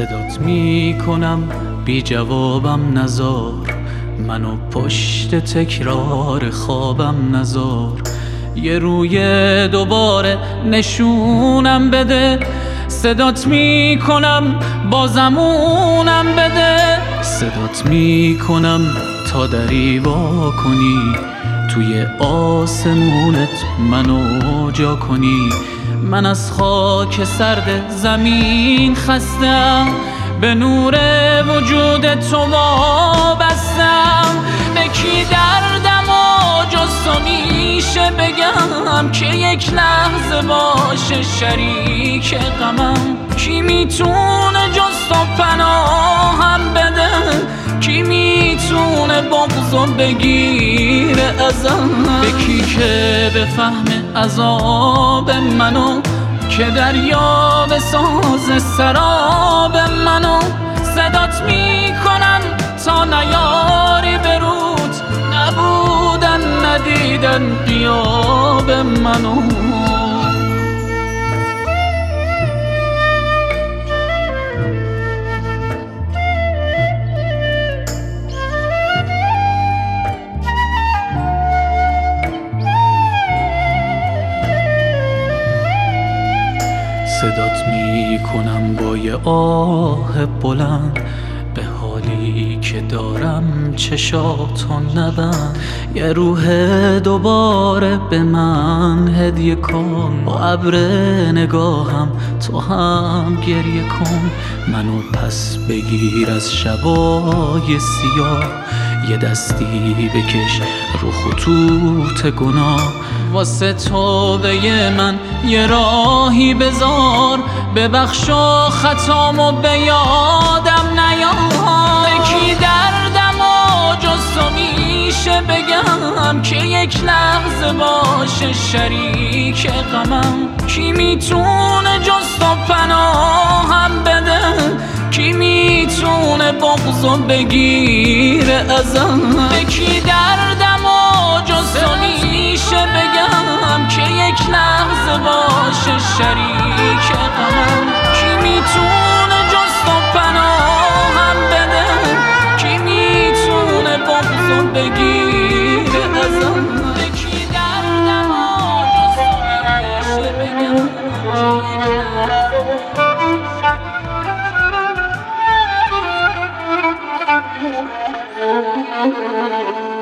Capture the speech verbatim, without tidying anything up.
صدات می کنم بی جوابم نزار، منو پشت تکرار خوابم نزار. یه روی دوباره نشونم بده، صدات می کنم بازمونم بده. صدات می کنم تا دری وا کنی، توی آسمونت منو جا کنی. من از خاک سرد زمین خستم، به نور وجود تو وابستم. به کی دردم و جز تو میشه بگم که یک لحظه باشه شریک غمم؟ کی میتونه جز تو پناهم بده؟ کی میتونه بغضو بگیره ازم؟ به کی که بفهمه عذاب منو، که دریا بساز سراب منو. صدات میکنم تا نیاری برود، نبودن ندیدن غیاب منو. صدات می کنم با یه آه بلند، به حالی که دارم چشاتو نبند. یه روح دوباره به من هدیه کن، با ابر نگاهم تو هم گریه کن. منو پس بگیر از شبای سیاه، یه دستی بکش رو خطوط گناه. واسه توبه من یه راهی بذار، ببخشا خطامو به یادم نیار. به کی دردم و جز تو میشه بگم که یک لحظه باشه شریک غمم؟ کی میتونه جز تو پناهم بده؟ کی میتونه بغضو بگیره ازم؟ به کی دردم و جز تو میشه بگم که یک لحظه باشه شریک غمم؟ کی میتونه جز تو پناهم بده؟ کی میتونه بغضو بگیره ازم؟ به کی دردم و جز تو میشه بگم